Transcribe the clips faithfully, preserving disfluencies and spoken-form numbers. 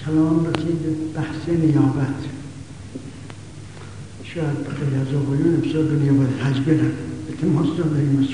کلام رسید بحث نیابت. شاید خیلی از آقایون امسال به نیابت حج برن، التماس داریم ازشون.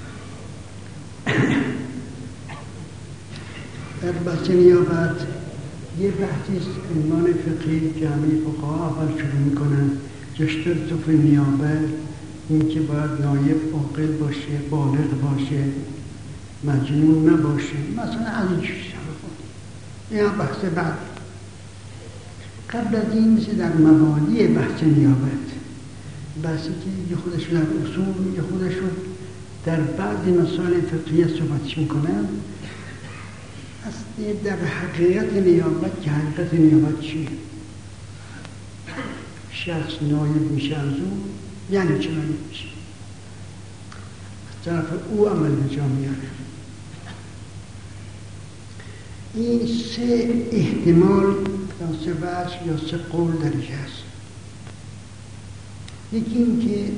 در بحث نیابت یه بحثی است عنوان فقهی که همه فقها اول شروع میکنن. یشترط فی النیابه، این که باید نایب عاقل باشه، بالغ باشه، مجنون نباشه، مثلا از این چیزا. این هم بحث بعد. قبل از این مثل در مبانی بحث نیابت، بحثی که یه خودش در اصول، یه خودش در بعضی مسائل فقهیه صحبتش میکنن. اصلا در حقیقت نیابت که حقیقت نیابت چیه؟ شخص نایب میشه از او، یعنی چه نایب میشه؟ از طرف او عمل به جا میاره. این سه احتمال یا سه وجه یا سه قول درش هست. یکی این که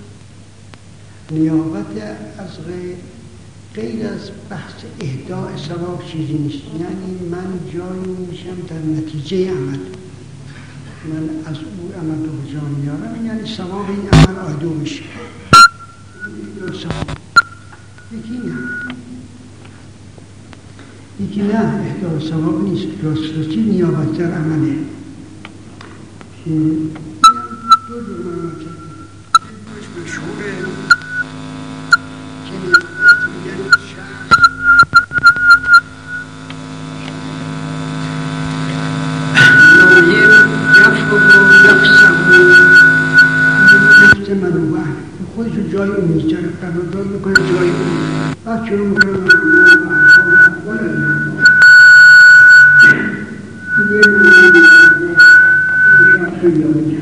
نیابت از غیر غیر از بحث اهداء ثواب چیزی نیست. یعنی من جایی میشم در نتیجه عمل، من از او عمل رو به جا میارم، یعنی ثواب این عمل آیدو میشه. یکی نه یکی نه اهداء ثواب نیست، راستی نیابت در عمله. که دو جور معنی کرد. باش مشهوره که نیابت میگن شخص نایب یفقه و یفسه نفس منوبه خودش رو جای اون میذاره، قرارداد میکنه جای اون، بعد شروع میکنه یه معنی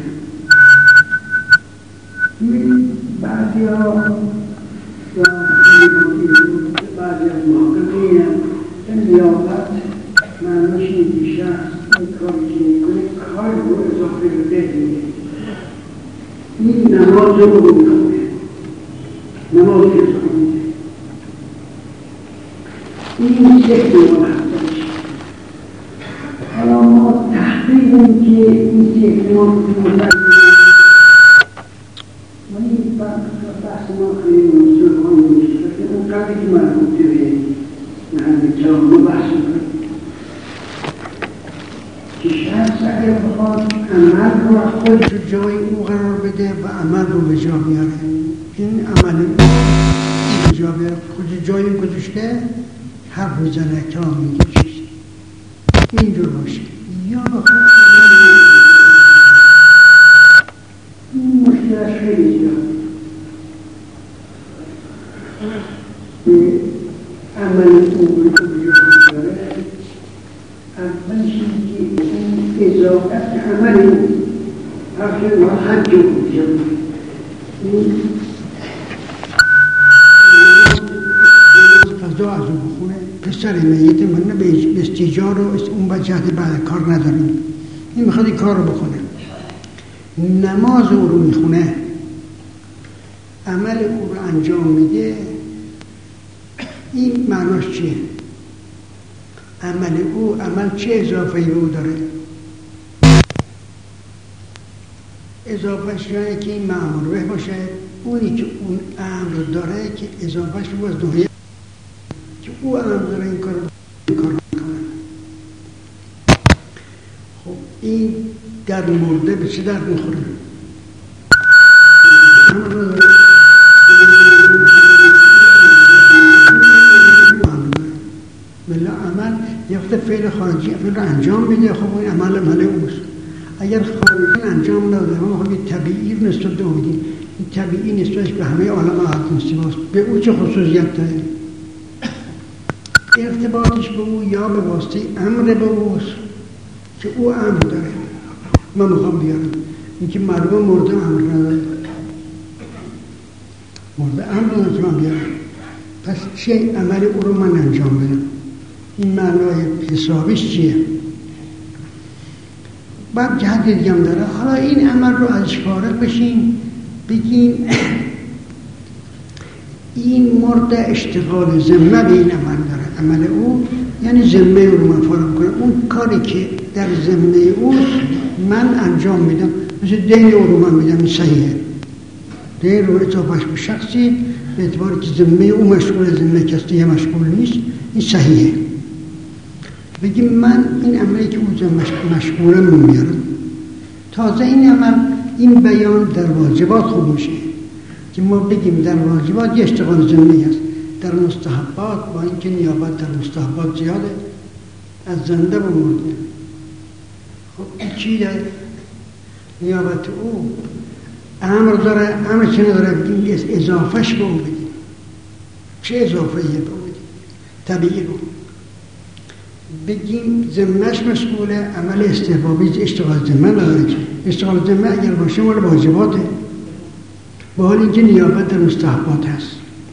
این بعضی ها یا بعضی از محققین این نیابت معنیش این شخص این کاری که میکنه کار رو اضافه رو ده میده. این نماز رو میکنه، نماز رو اضافه میده. این سه نیابت هستش. حالا ما تحقیق این که این سه نیابت بحث ما خیلی منصور ها میشه که اون قدری که مربوطه به محل کلام ما بحث میکنه که شخص اگر بخواد عمل رو خودش رو جای او قرار بده و عمل رو به جا میاره، این عمل این به جا بیاره، خودش جای این گذاشته حرف میزنه، کلام میگه چیزی اینجور باشه. یا بخواد عمل این مشکلش خیلی زیاده. عمل او رو داره اول چیزی که این اضافت عمل او حرف ما حج رو بجا این فضا از او بخونه. پسر میت من به استیجار و اون بجهت بعد کار نداریم، این میخواد این کار رو بخونه. نماز او رو میخونه، عمل او رو انجام میده. این معناش چیه؟ عمل او عمل چه اضافه ای او داره؟ اضافهش یعنی که این معمول باشه، اونی که اون امر داره که اضافهش رو باز دویه که او امر داره این کار این کار کنه. خب این در مرده به چه درد میخوره؟ بله عمل یفته فعل خارجی فعل رو انجام بده. خب این عمل عمل اوست. اگر خارجی انجام نده ما خب طبیعی رو نسبت به اون، این طبیعی نسبتش به همه عالم عادت نسبت به او چه خصوصیت داره؟ ارتباطش به او یا به واسطه امر به اوست که او امر داره من میخوام بیارم. این که مردم مرده امر نداره، مرده امر نداره من بیارم، پس چه عمل او رو من انجام بدم؟ این معنای حسابیش چیه؟ بعد جهت دیگه هم داره. حالا این عمل رو ازش فارغ بشین، بگیم این مرده اشتغال ذمه به این عمل داره، عمل او یعنی ذمه او رو من فارغ میکنم. اون کاری که در ذمه او من انجام میدم، مثل دین او رو من میدم، این صحیحه. دین رو اضافهش به شخصی به اعتباری که ذمه او مشغول ذمه کسی مشغول نیست، این صحیحه. بگیم من این عملی که او مشغولم رو میارم. تازه این عمل، این بیان در واجبات خوب میشه که ما بگیم در واجبات یه اشتغال ذمه‌ای است. در مستحبات با اینکه نیابت در مستحبات زیاده، از زنده و مرده، خب این چی داره؟ نیابت او امر داره، امر چه نداره؟ بگیم اضافهش به او بگیم. چه اضافه‌ایه به او بگیم؟ طبیعی رو بگیم ذمه‌اش مسئوله، عمل استحبابی اشتغال ذمه نداره. اشتغال ذمه اگر باشه مال واجباته، با حال اینکه نیابت در مستحبات هست.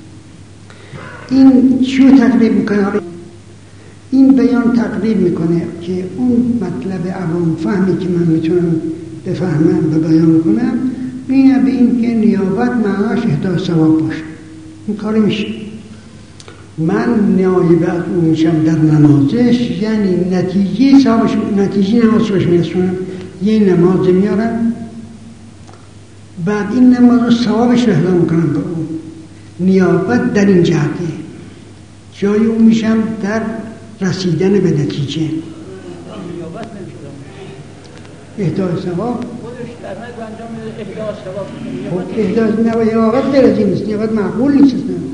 این چیو تقریب میکنه؟ این بیان تقریب میکنه که اون مطلب عوام فهمی که من میتونم بفهمم و بیان کنم، اینه به این که نیابت معناش اهدای ثواب باشه. این کاری میشه. من نایب از اون میشم در نمازش، یعنی نتیجه ثوابش، نتیجه نمازش بهش میرسونم. یه نماز میارم، بعد این نماز رو ثوابش رو اهدا میکنم به اون. نیابت در این جهته، جای اون میشم در رسیدن به نتیجه. نیابت نمیشدم اهدای ثواب خودش در نگو انجام میده. اهدای ثواب اهدای نیابت درجی نیست، نیابت معقول نیست.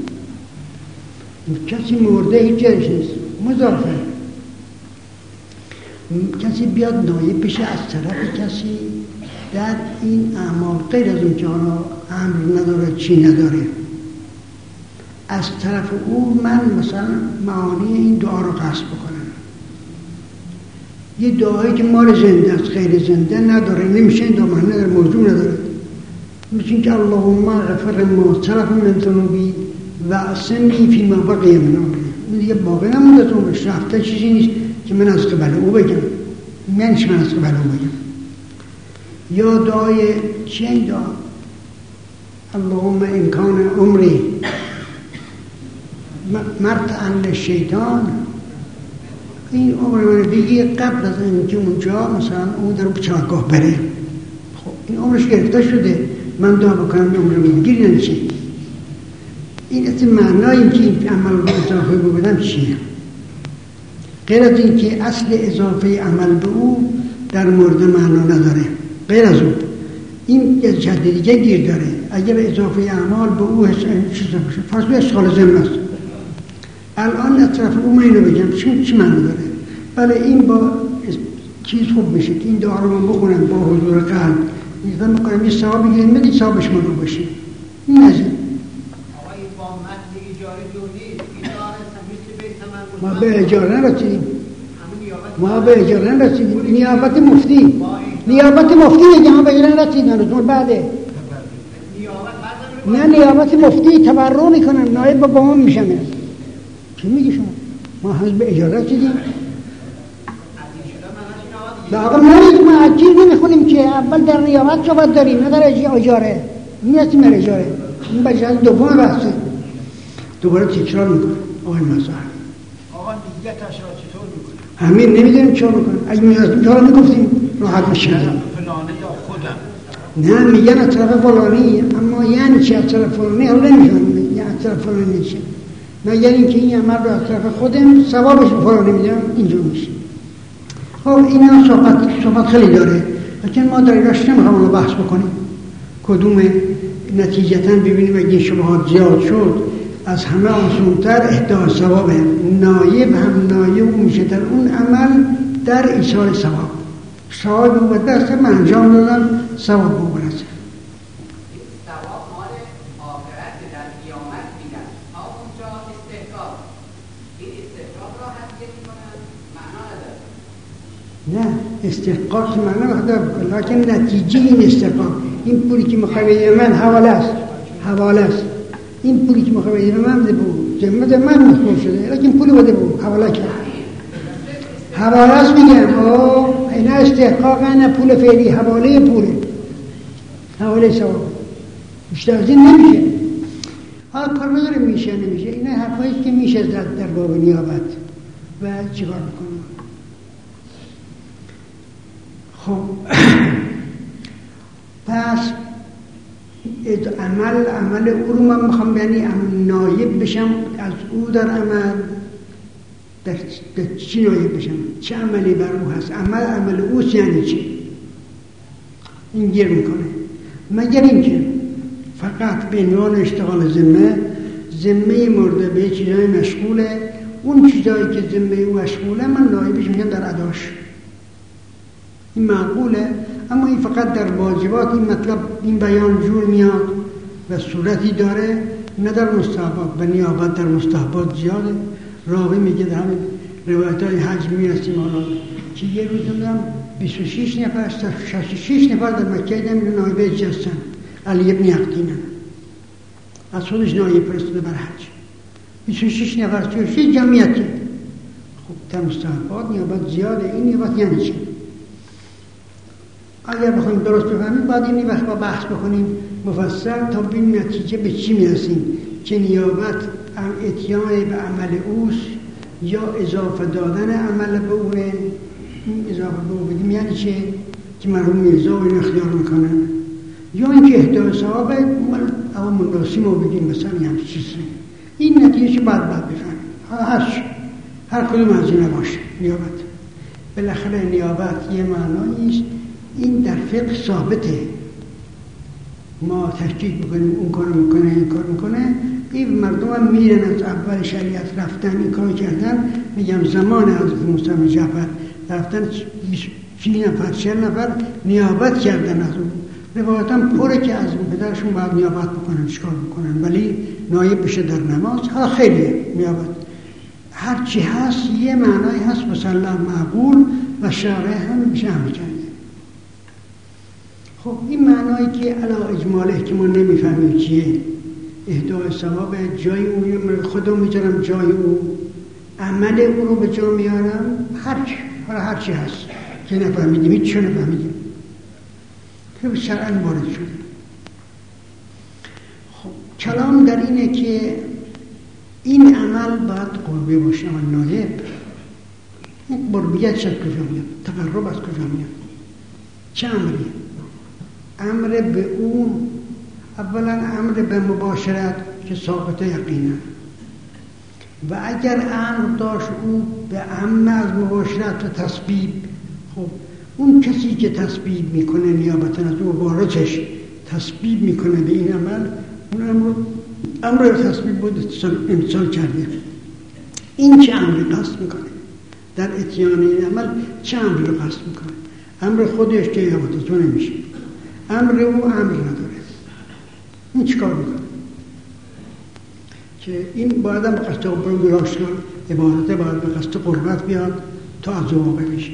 کسی مرده هیچ جایش نیست، مضافه. کسی بیاد نایب بشه از طرف کسی در این اعمال، غیر از این که حالا امر نداره چی نداره، از طرف او من مثلا معانی این دعا رو قصد بکنم. یه دعایی که مال زنده است، غیر زنده نداره، نمیشه این دعا، معنی نداره، موضوع نداره. مثل این که اللهم اغفر ما سلف من ذنوبی و اعصمنی فیما بقی من عمری. این دیگه باقی نمونده تو عمرش، رفته چیزی نیست که من از قبل او بگم. منش من از قبل او بگم. یا دعای چه این دعا؟ اللهم ان کان عمری مرتعا للشیطان، این عمر من بگی قبل از اینکه اونجا مثلا اون در چاهگاه بره، خب این عمرش گرفته شده، من دعا بکنم این عمر من گیر نمیشه. این اصلا معنای این که این عمل رو اضافه بودم چیه؟ غیر از این که اصل اضافه عمل به او در مورد معنا نداره، غیر از اون این یه جهت دیگه گیر داره. اگر اضافه اعمال به او چیز باشه، فرض به اشغال ذمه است. الان اطراف او من اینو بگم چی چی معنی داره؟ بله این با چیز خوب میشه که این دعا رو من بخونم با حضور قلب، میگم میکنم یه ثواب بگیریم، بدید ثوابش من رو باشه. این از این ما به اجاره نرسیدیم، ما به اجاره نرسیدیم. نیابت مفتی، نیابت مفتی میگم به اجاره نرسیدیم، روز بعده. نه نیابت مفتی تبرع میکنن، نایب با هم میشم. چی میگی شما؟ ما هنوز به اجاره رسیدیم. آقا نرید ما عجیل نمیخونیم که اول در نیابت صحبت داریم، نه در اجاره. میرسیم در اجاره. این بجه از دوم بحثه. دوباره تکرار میکنه آقای مظهر. آقا نیتش را چطور میکنه؟ همین نمیدونیم چطور میکنه. اگه میرسیم چطور میگفتیم راحت میشه. فلانه یا خودم. نه میگن از طرف فلانی، اما یعنی چی از طرف فلانی؟ حالا نمیفهمم یعنی از طرف فلانی چی. مگر اینکه این عمل رو از طرف خودم ثوابش به فلانی میدم، اینجور میشه. خب اینا صحبت صحبت خیلی داره، لیکن ما در ایناش نمیخوام رو بحث بکنیم. کدوم نتیجتاً ببینیم اگه شبهات زیاد شد، از همه آسان‌تر اهدای ثواب. نایب هم نایب میشه در اون عمل در ایصال ثواب. ثواب بود دست من انجام دادم، ثواب بود برسه. ثواب مال آخرت در قیامت میدن. اونجا استحقاق. این استحقاق را حذف میکنن، معنا نداره. نه استحقاق معنا نداره، لکن نتیجه این استحقاق، این پولی که مخوی من حواله است، حواله است. این پولی که مخوی من بده بود، ذمه من مسئول شده، لیکن پولی بده بود، حواله کرد. حواله است میگم، اوه اینا استحقاق نه پول فعلی، حواله پوله، حواله ثواب. بیشتر از این نمیشه. حالا کار نداره میشه نمیشه، این حرفایی که میشه زد در باب نیابت و چیکار میکنیم. خب پس عمل عمل او رو من میخوام یعنی نایب بشم از او در عمل. در چی نایب بشم؟ چه عملی بر او هست؟ عمل عمل اوست یعنی چی؟ این گیر میکنه. مگر اینکه فقط به عنوان اشتغال ذمه ذمه مرده به چیزای مشغوله، اون چیزایی که ذمه او مشغوله من نایبش میشم در اداش. این معقوله، اما این فقط در واجبات این مطلب این بیان جور میاد و صورتی داره، نه در مستحبات. و نیابت در مستحبات زیاده. راوی میگه در همین روایت های حج میرسیم حالا که یه روز دادم بیست و شش نفر شصت و شش نفر در مکه دیدم اینو نایب حج هستن. علی ابن یقطین از خودش نایب فرستاده بر حج. بیست و شش نفر بیست و شش جمعیتی. خب در مستحبات نیابت زیاده. این نیابت یعنی چی؟ اگر بخوایم درست بفهمیم باید این وقت با بحث بکنیم مفصل تا ببینیم نتیجه به چی میرسیم که نیابت اتیان به عمل اوست یا اضافه دادن عمل به اونه. این اضافه به اون بگیم یعنی چه؟ که مرحوم میرزا اینو اختیار میکنن، یا اینکه اهدای ثواب اما مناسی ما بگیم مثلا یعنی چیزی. این نتیجه باید باید بفهمیم. هر هر کدوم از این باشه نیابت. بالاخره نیابت یه معنایی است. این در فقه ثابته. ما تحقیق بکنیم اون کار میکنه این کار میکنه. این مردم هم میرن از اول شریعت رفتن این کار کردن. میگم زمان حضرت موسی بن جعفر رفتن سی نفر چهل نفر نیابت کردن از اون. روایت هم پره که از اون پدرشون باید نیابت بکنن چیکار بکنن، ولی نایب بشه در نماز. ها خیلیه نیابت. هرچی هست یه معنایی هست مسلم معقول و شرع هم میشه عمل کرد. خب این معنایی که علا اجماله که ما نمیفهمیم چیه، اهدای ثواب جای او خودم میذارم جای او، عمل او رو به جا میارم، هرچی حالا هرچی هست که نفهمیدیم هیچ چه نفهمیدیم که به شرعن وارد شده. خب کلام در اینه که این عمل باید قربی باشه و نایب. این قربیت شد کجا میاد؟ تقرب از کجا میاد؟ چه عملیه؟ امر به اون اولا امر به مباشرت که ثابته یقینا، و اگر امر داشت او به امن از مباشرت و تسبیب، خب اون کسی که تسبیب میکنه نیابتا از او وارثش تسبیب میکنه به این عمل، اون امر امر تسبیب بود امسال کرده. این چه امری قصد میکنه در اتیان این عمل؟ چه امری رو قصد میکنه؟ امر خودش که نیابتا تو نمیشه، امر او امر نداره. این چیکار میکنه؟ که این باید هم به قصد قربت عبادت باید به قصد قربت بیاد تا از واقع بشه.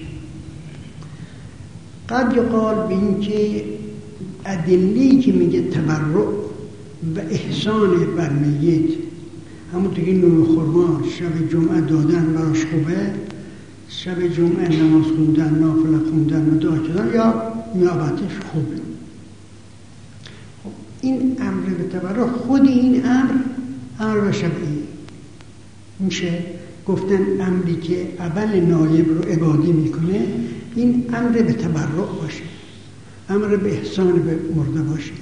قد یقال به این که ادله‌ای که میگه تبرع و احسان بر میت، همونطور که نون خرما شب جمعه دادن براش خوبه، شب جمعه نماز خوندن، نافله خوندن و دعا کردن یا نیابتش خوبه. خب این امر به تبرع، خود این امر امر شرعی میشه گفتن امری که اول نایب رو عبادی میکنه، این امر به تبرع باشه، امر به احسان به مرده باشه.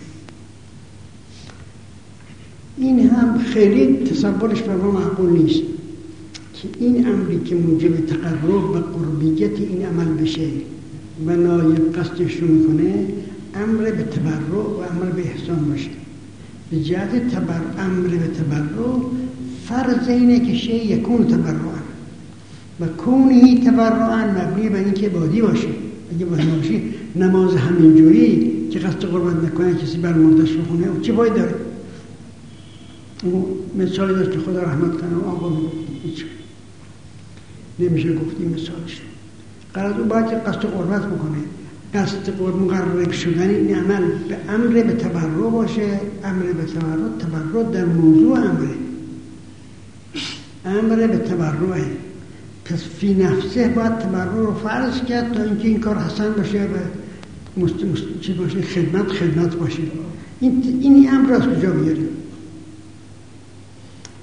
این هم خیلی تصورش بر ما معقول نیست که این امری که موجب تقرب و قربیت این عمل بشه و نایب قصدش رو میکنه امر به تبرع و امر به احسان باشه. به جهت تبرع، امر به تبرع فرض اینه که شیء یکون تبرعا و کونی تبرعا مبنی بر اینکه عبادی باشه. اگه عبادی باشه نماز همینجوری که قصد قربت نکنه کسی بر مردش رو خونه او چه باید داره؟ او مثالی داشت که خدا رحمت کنه آقا میگفت هیچ نمیشه گفتی مثالش. قرار او باید قصد قربت بکنه. قصد قرب مقرب شدن این عمل به امر به تبرع باشه. امر به تبرع، تبرع در موضوع امره، امر به تبرعه. پس فی نفسه باید تبرع رو فرض کرد تا اینکه این کار حسن باشه و مست... مست... چی باشه خدمت خدمت باشه. این این امر از کجا بیاریم؟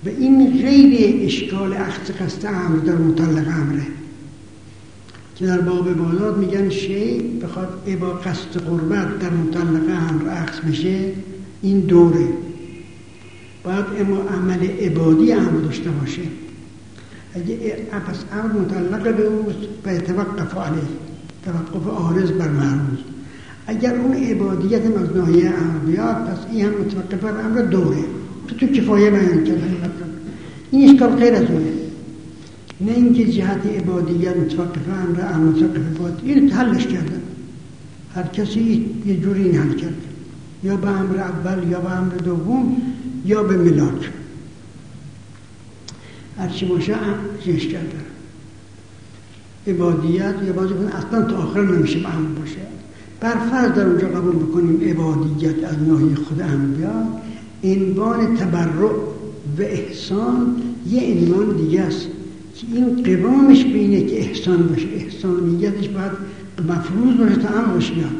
و این غیر اشکال اخذ قصد امر در مطلق امره که در باب عبادات میگن شیء بخواد ابا قصد قربت در مطلق امر اخذ بشه این دوره باید اما عمل عبادی امر داشته باشه. اگه پس امر مطلق به اون به توقف علیه توقف عارض بر معروض، اگر اون عبادیت از ناحیه امر بیاد پس این هم متوقف بر امر دوره. تو تو کفایه بیان کردن این اشکال غیر از اونه، نه اینکه جهت عبادیت متوقف امر امر متوقف عبادی. این حلش کردن، هر کسی یه جوری این حل کرد، یا به امر اول یا به امر دوم یا به ملاک، هرچی باشه جهش کردن. عبادیت یا بازی کنن اصلا تا آخر نمیشه به امر باشه. برفرض در اونجا قبول بکنیم عبادیت از ناحیه خود امر بیاد، عنوان تبرع و احسان یه عنوان دیگه است که این قوامش بینه که احسان باشه، احسانیتش باید مفروض باشه تا امر باشه بیاد.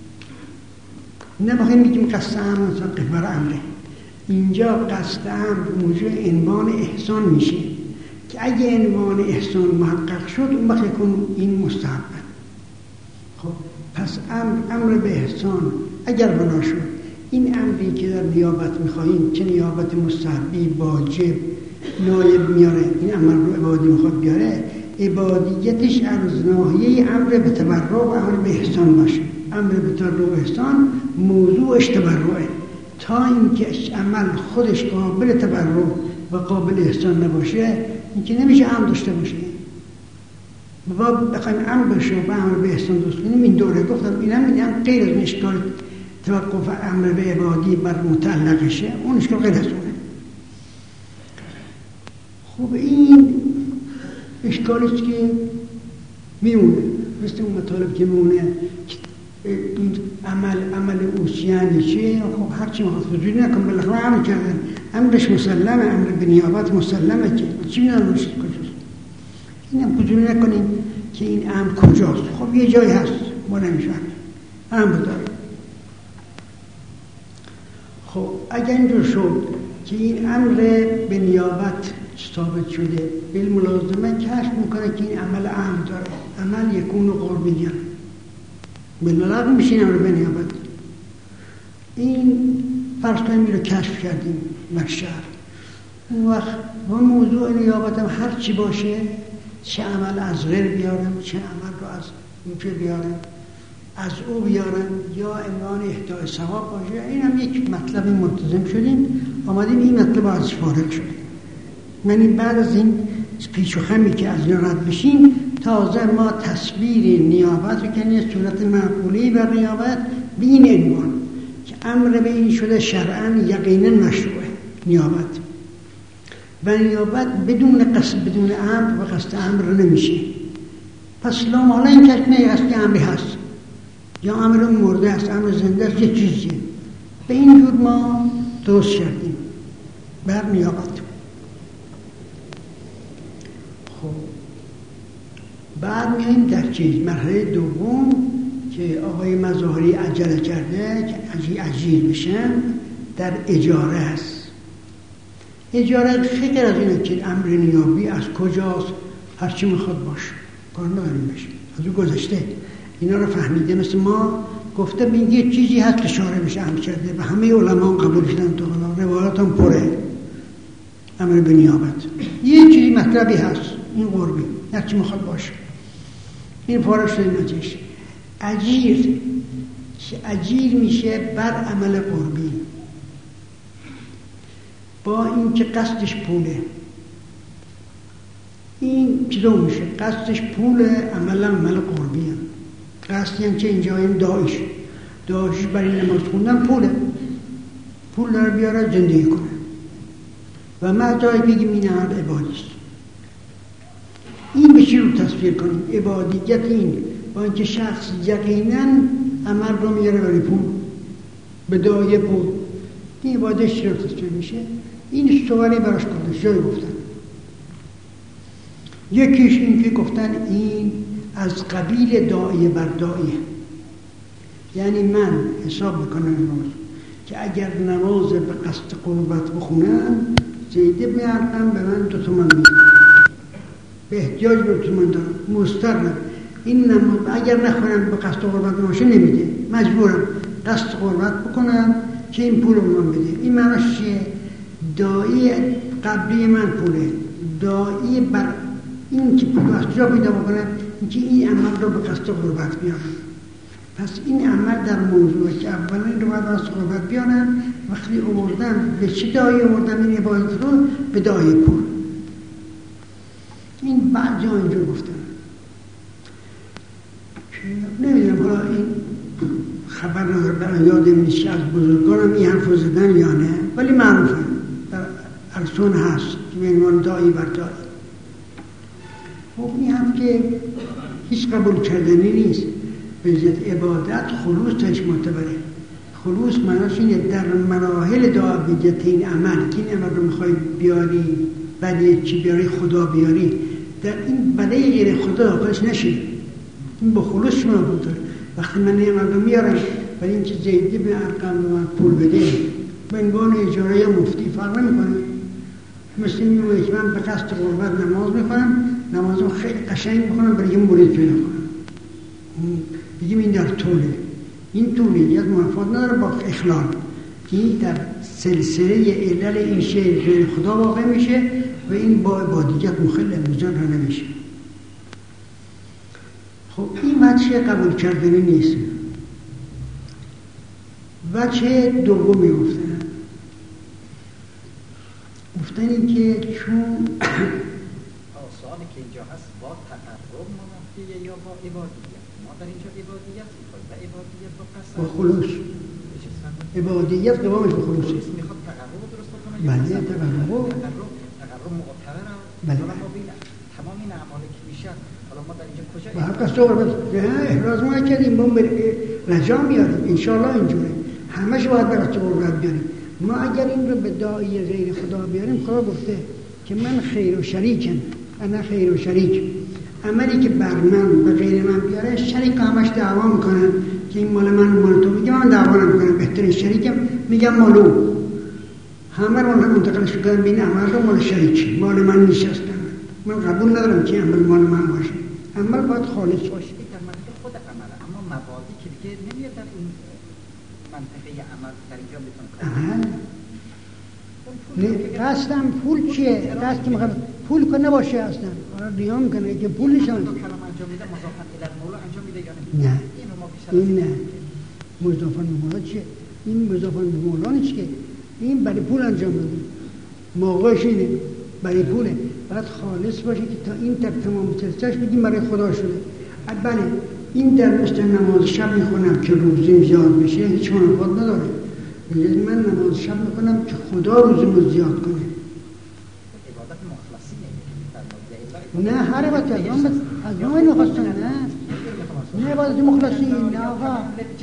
نباید میگیم قصد امر متوقف بر امره. اینجا قصد امر موجب عنوان احسان میشه که اگه عنوان احسان محقق شد اون وقت یکون این مستحبه. خب پس امر امر به احسان اگر بنا شد، این امری که در نیابت میخواهیم چه نیابت مستحبی واجب نایب میاره، این امر رو عبادی میخواد بیاره، عبادیتش از ناحیه امر به تبرع و امر به احسان باشه. امر به تبرع و احسان موضوعش تبرعه، تا اینکه عمل خودش قابل تبرع و قابل احسان نباشه این که نمیشه امر داشته باشه. و بخوایم امر بشه و امر به احسان درست کنیم این دوره گفتم اینم میگن غیر از اشکال توقف امر به عبادی بر متعلقشه، اون اشکال غیر از اونه. خب این اشکالیست که میمونه مثل اون مطالب که میمونه این عمل عمل اوسیانی چه؟ خب هرچی مخواست وجود نکن بالاخره عمل کردن، امرش مسلمه، امر به نیابت مسلمه که چی میدونم روشید کجاست. این هم وجود نکنیم که این امر کجاست. خب یه جایی هست ما نمیشونیم امر داریم. خب اگر اینجور شد که این امر به نیابت ثابت شده بالملازمه کشف میکنه که این عمل امر داره، عمل یکون و قربیان بالملازم میشه این امر به نیابت. این فرض کنیم رو کشف کردیم بر شهر، اون وقت با موضوع نیابت هم هر چی باشه، چه عمل از غیر بیارم چه عمل رو از این بیارم از او بیارم یا عنوان اهدای ثواب باشه، این هم یک مطلب ملتزم شدیم آمدیم این مطلب ازش فارغ شدیم. یعنی بعد از این پیچ و خمی که از این رد بشیم تازه ما تصویر نیابت رو کنیم صورت معقولی بر نیابت به این عنوان که امر به این شده شرعاً یقیناً مشروعه نیابت و نیابت بدون قصد بدون امر و قصد امر نمیشه. پس لا محاله این کشف نه است که امری هست یا امر مرده است، امر زنده است، یه چیزیه. به این جور ما درست کردیم بر نیابت. خب بعد میاییم در چیز مرحله دوم که آقای مظاهری عجله کرده که اجیر بشن در اجاره است. اجاره خیلی از اینه که امر نیابی از کجاست هرچی میخواد باشه کار نداریم بشه از او گذشته اینا رو فهمیده. مثل ما گفته بین یه چیزی هست که شارع بشه امر کرده و همه علما قبول شدن تو روایات هم پره امر به نیابت. یه چیزی مطلبی هست این قربی هرچی میخواد باشه این فارغ شده نجش. اجیر که اجیر میشه بر عمل قربی با این که قصدش پوله، این چطور میشه؟ قصدش پول عمل عمل قربی هم. قصدی هم که اینجا این داعش داعش برای نماز خوندن پوله، پول داره بیاره زندگی کنه و ما جایی بگیم این عمل عبادیست. این به چی رو تصویر کنیم؟ عبادیت این با اینکه شخص یقینا عمل رو میاره برای پول به دایه پول، این عبادتش چی رو تصویر میشه؟ این سوالی براش کنده جایی گفتن. یکیش این که گفتن این از قبیل داعیه بر داعیه، یعنی من حساب بکنم نماز که اگر نماز به قصد قربت بخونم زید ابن ارقم به من دو تومن میده، به احتیاج دو تومن دارم، مضطرم. این نماز اگر نخونم به قصد قربت باشه نمیده، مجبورم قصد قربت بکنم که این پول رو من بده. این معناش چیه؟ دایی قبلی من پوله، دایی بر این که پول از جا پیدا بکنم، این که این عمل رو به قصد قربت بیارم. پس این عمل در موضوعی که اولا این رو باید از قربت بیارم، وقتی آوردم به چه دایی آوردم این عبادت رو؟ به دایی پول. این بعد جا اینجور گفتم نمیدونم حالا این خبر نداره، برای یادم نیست از بزرگانم این حرف زدن یا نه، ولی معروفه در ارسون هست که به عنوان دایی بر دایی. خب این هم که هیچ قبول کردنی نیست. به ذات عبادت خلوص تاش معتبره. خلوص معناش اینه در مراحل دعویت این عمل که این عمل رو میخوای بیاری، بلی چی بیاری خدا بیاری، در این بله غیر خدا داخلش نشید. این با خلوص شما بود داره. وقتی من این عمل رو میارم برای اینکه زید ابن ارقم به من پول بده به عنوان اجاره یا مفتی فرق نمیکنه. مثل میگه که من به قصد قربت نماز میکنم، نمازم خیلی قشنگ میکنم برای این مرید پیدا کنم، بگیم این در طوله، این طولیت منافات نداره با اخلال که این در سلسله علل این شیء غیر خدا واقع میشه و این با عبادیت مخل انجام را نمیشه. خب این وجه قبول کردنی نیست. وجه دومی گفتن گفتن این که چون سوالی که اینجا هست با تقرب منافیه یا با عبادیت؟ ما در اینجا عبادیت میکنیم و عبادیت با قصد با خلوص. عبادیت قوامش به خلوصه. میخواد تقرب درست بکنه؟ بله تقرب تقرب مقتضر هم. بله. حالا ما بین تمام این اعمالی که میشه حالا ما در اینجا کجا و هر قصد قربت احراز ما کردیم ما رجا میاریم انشاءالله اینجوره همش باید به قصد قربت بیاریم. ما اگر این رو به داعی غیر خدا بیاریم، خدا گفته که من خیر و شریکم، انا خیر و شریک. عملی که بر من به غیر من بیاره شریک همش دعوا میکنن که این مال من مال تو، میگم من دعوا نمیکنم، بهترین شریکم میگم مالو، همه رو منتقلش کردن بین عمل رو مال شریک، مال من نیست اصلا. من قبول ندارم که عمل مال من باشه، عمل باید خالص باشه. در منطقه خود عمله، اما مبادی که دیگه نمیاد در این منطقه عمل در اینجا میتونه عمل. قصدم پول چیه؟ قصد که میخواد پول کنه باشه اصلا. آره ریا میکنه که پول نشون. کلام انجام میده مضافن الی المولا انجام میده یا نه؟ اینو ما بیشتر این نه. مضافن به مولا چیه؟ این مضافن به مولا نیست که. این برای پول انجام میده. موقعش اینه برای پوله. باید خالص باشه که تا این در تمام سلسله‌اش بگیم برای خدا شده. بله این در مثل نماز شب میخونم که روزیم زیاد بشه هیچ منافات نداره. میگه من نماز شب میکنم که خدا روزیمو زیاد کنه. عبادت مخلصی نمیگه. نه هر عبادت از اون از اون نخواستن نه. نه عبادت مخلصی نه آقا.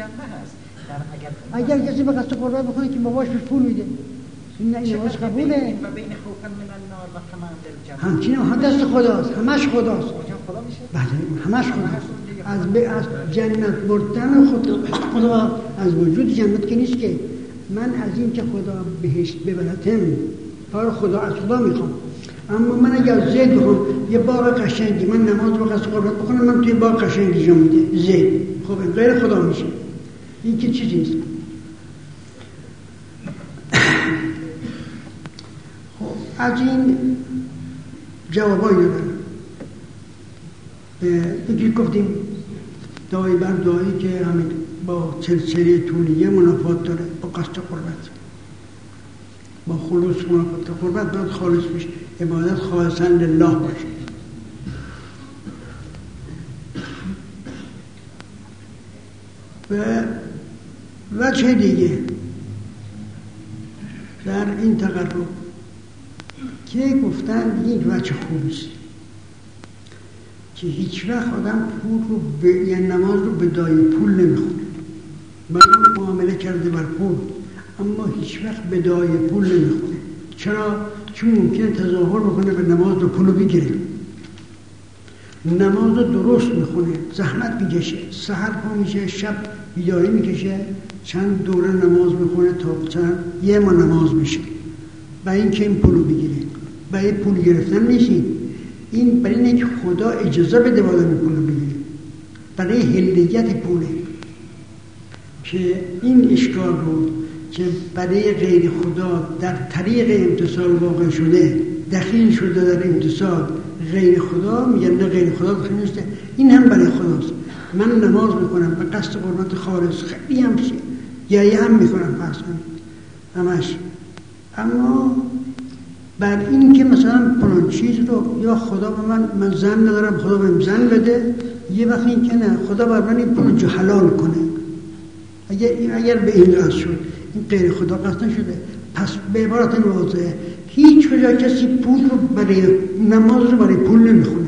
اگر کسی به قصد قربت بکنه که باباش بهش پول میده. این نه نماز قبوله. و بین خوفن من النار و طمع در همچنین هم دست خداست، همش خداست. خدا میشه؟ بله همش خداست. از به از جنت بردن خدا خدا از وجود جنت که نیست که من از این که خدا بهشت ببرتم برای خدا از خدا میخوام. اما من اگر زید بخوام یه باغ قشنگی من نماز با قصد قربت بکنم من توی باغ قشنگی جا میده زید، خب این غیر خدا میشه. این که چیزی نیست. خب از این جوابایی دادن. یکی گفتیم دایی بر دایی که همین با سلسله طولیه منافات داره با قصد قربت، با خلوص منافات. قربت باید خالص بشه، عبادت خالصا لله باشه. و وجه دیگه در این تقرب که گفتن یک وجه خوبیست که هیچ وقت آدم پول رو به یعنی نماز رو به دای پول نمیخونه، برای معامله کرده بر پول، اما هیچ وقت به دای پول نمیخونه. چرا؟ چون ممکنه تظاهر بکنه به نماز و پول رو بگیره. نماز رو درست میخونه، زحمت میکشه، سحر پا میشه، شب بیداری میکشه، چند دوره نماز میخونه تا چند یه ما نماز میشه. برای اینکه این پولو بگیره. برای پول گرفتن نیستین، این برای اینکه خدا اجازه بده بالا این پولو بگیره، برای هلیت پوله. که این اشکال رو که برای غیر خدا در طریق امتصال واقع شده، دخیل شده در امتصال غیر خدا، میگن نه غیر خدا دخیل نیسته، این هم برای خداست. من نماز میکنم به قصد قربت خالص، خیلی هم گریه هم میکنم فرض کنید همش، اما بر این که مثلا پلان چیز رو یا خدا به من من زن ندارم خدا بهم زن بده، یه وقت این که نه خدا بر من این پول جو حلال کنه. اگر اگر به این قصد شد، این غیر خدا قصد نشده. پس به عبارت واضحه هیچ کجا کسی پول رو برای نماز رو برای پول نمیخونه،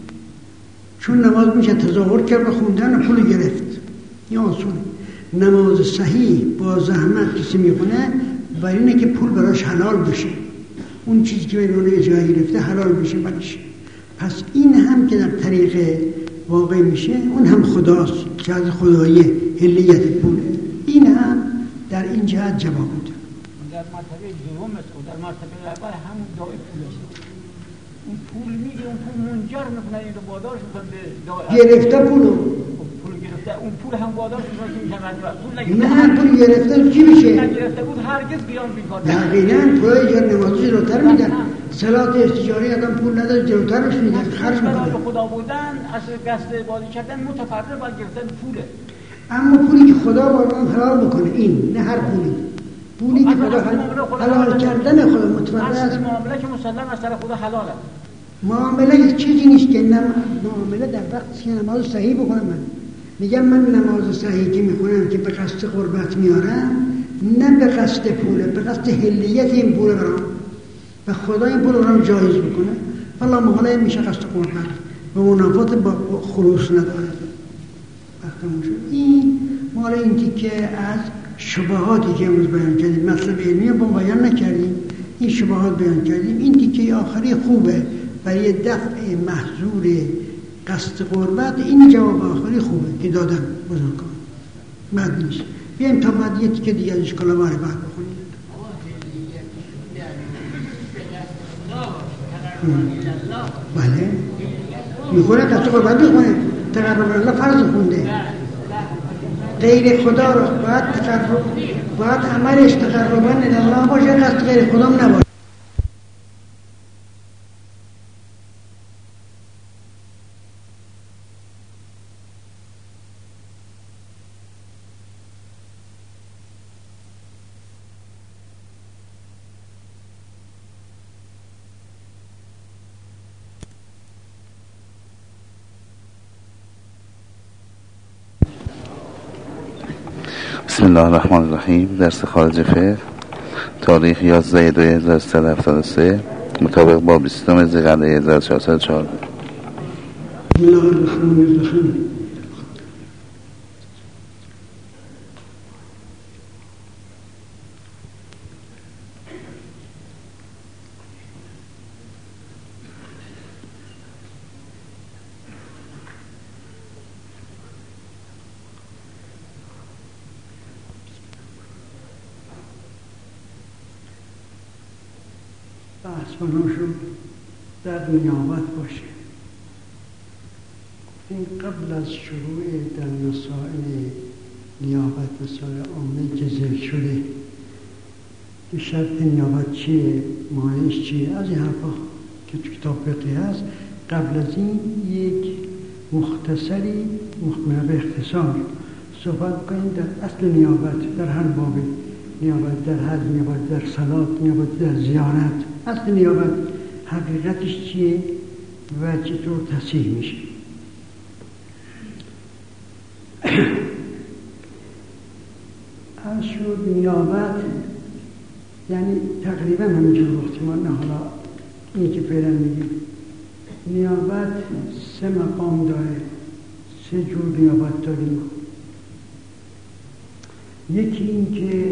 چون نماز میشه تظاهر کرد و خوندن پول گرفت. این آسونه. نماز صحیح با زحمت کسی میخونه برای اینه که پول براش حلال بشه، اون چیزی که به نوع اجرایی گرفته حلال بشه براش. پس این هم که در طریق واقع میشه، اون هم خداست که از خدایی هلیت پوله. این هم در این جهت جواب میده. در مرتبه دوم است و در مرتبه اول همون دعای پولش. اون پول میگه، اون پول منجر میکنه، این رو وادارش میکنه به دعای گرفته پولو، پول گرفته، اون پول هم وادارش میکنه که میتونه پول نه نگرفته، پول گرفته چی میشه؟ نگرفته بود هرگز بیان بیکار. دقیقاً پولای جر نمازی جلوتر میدن، صلات استجاری آدم پول نداره جلوترش میدن، خرج میکنه. به خدا بودن، اصل قصد عبادت کردن متفرق با گرفتن پوله. اما پولی که خدا با من حلال میکنه، این نه هر پولی، پولی که خدا حلال کردن خدا متفرق است. اصل معامله که مسلم از طرف خدا حلاله. معامله چیزی نیست که نم... معامله در وقتی که نماز صحیح بکنم، من میگم من نماز صحیح که میخونم که به قصد قربت میارم، نه به قصد پوله، به قصد هلیت این پول برام و خدا این پول برام جایز میکنه. والله معامله میشه قصد قربت و منافات با خلوص نداره. وقتمون شد این معامله این که از شبهاتی که امروز بیان کردیم، مطلب علمی رو بیان نکردیم، این شبهات بیان کردیم. این تیکه آخری خوبه برای دفع محظور قصد قربت. این جواب آخری خوبه که دادم بزرگان، بد نیست. بیایم تا بعد یه تیکه دیگه از اشکال ما رو بعد بخونیم. بله میخونه قصد قربت میخونه، تقرب الله فرض خونده، غیر خدا رو باید تقرب، باید عملش تقربا الله باشه، قصد غیر خدا هم نباشه. بسم الله الرحمن الرحیم. درس خارج فقه، تاریخ یازده دو هزار و سیصد و هفتاد و سه، مطابق با بیستم ذی‌قعده هزار و چهارصد و چهارده. بسم الله الرحمن الرحیم. بحث بناشون در نیابت باشه. این قبل از شروع در مسائل نیابت، مسائل عامه که ذکر شده که شرط نیابت چیه، مانعش چیه، از این حرفا که تو کتاب فقهی هست، قبل از این یک مختصری مختصر به اختصار صحبت کنیم در اصل نیابت، در هر بابی، نیابت در حج، نیابت در صلات، نیابت در زیارت. اصل نیابت حقیقتش چیه و چطور تصحیح میشه. از شد نیابت یعنی تقریبا همینجور وقتی ما نه حالا اینی که فعلا میگیم نیابت سه مقام داره، سه جور نیابت داریم. یکی این که